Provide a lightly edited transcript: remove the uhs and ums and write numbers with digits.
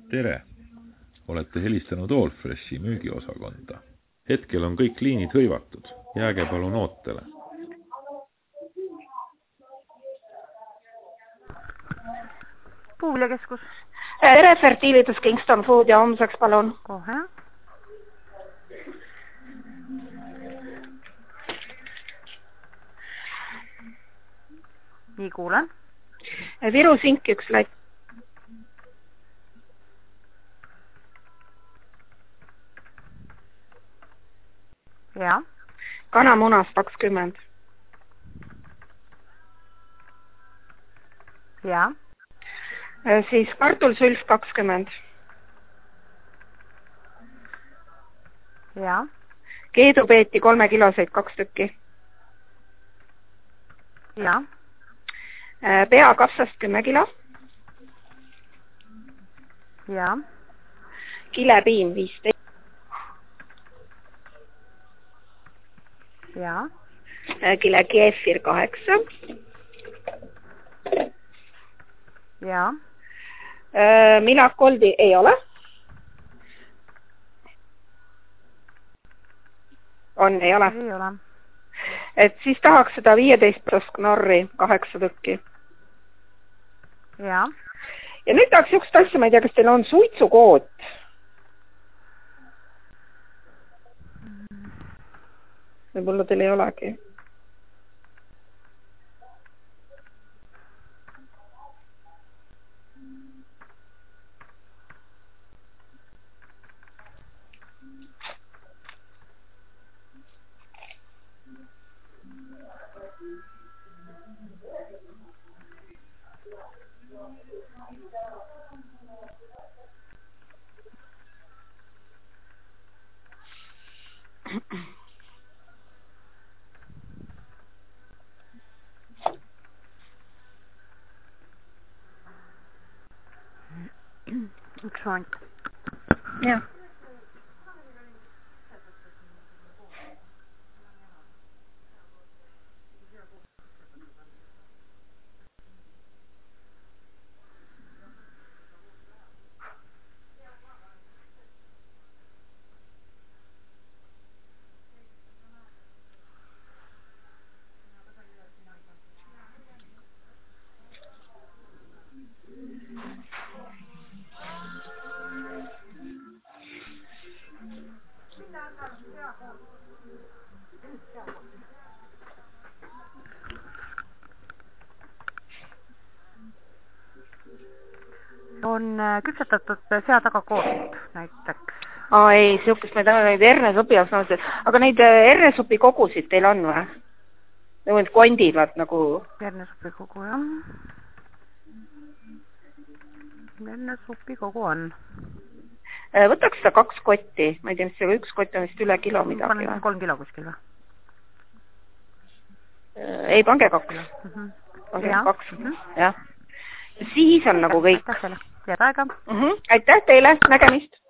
Tere! Olete helistanud Allfreshi müügiosakonda. Hetkel on kõik liinid hõivatud. Jääge palun ootele. Puuviljakeskus. Tere, Fertilitus Kingston Food ja homseks palun. Kohe. Nii kuulen. Viru sink 1 lätt. Ja. Kanamunas 20. Ja. Siis kartulsülf 20. Ja. Keedupeeti 3 kiloseid 2 tükki. Ja. Peakapsast 10 kilo. Ja. Kilepiim 15. Ja. Kile keefir 8. Ja. Milakoldi ei ole. On, ei ole. Ei ole. Et siis tahaks seda 15 knorri 8 tükki. Ja. Ja nüüd tahaks niisugust asja, ma ei tea, kas teil on suitsukoot? Võib-olla teil ei olegi. Üks moment. Jah. On küpsetatud seatagakoort näiteks. Ei, siukest me täna neid hernesupi jaoks nõudnud. Aga neid hernesupi kogusid teil on või? Nagu need kondivad nagu... Hernesupi kogu, jah. Hernesupi kogu on. Võtaks seda 2 kotti. Ma ei tea, mis see 1 kott on vist üle kilo midagi. Panen 3 kilo kuskil või? Ei, pange 2. Pange 2. Jah. Siis on nagu kõik. Head aega. Aitäh teile, nägemist!